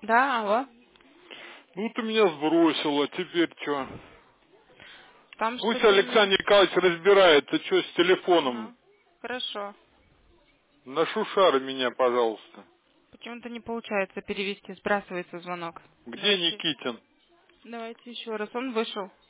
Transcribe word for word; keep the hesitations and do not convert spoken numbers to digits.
Да, алло. Ну ты меня сбросила, теперь что? Там Пусть что-то не... Александр Николаевич разбирается, что с телефоном. Ага. Хорошо. На шушары меня, пожалуйста. Почему-то не получается перевести, сбрасывается звонок. Где Давайте. Никитин? Давайте еще раз. Он вышел.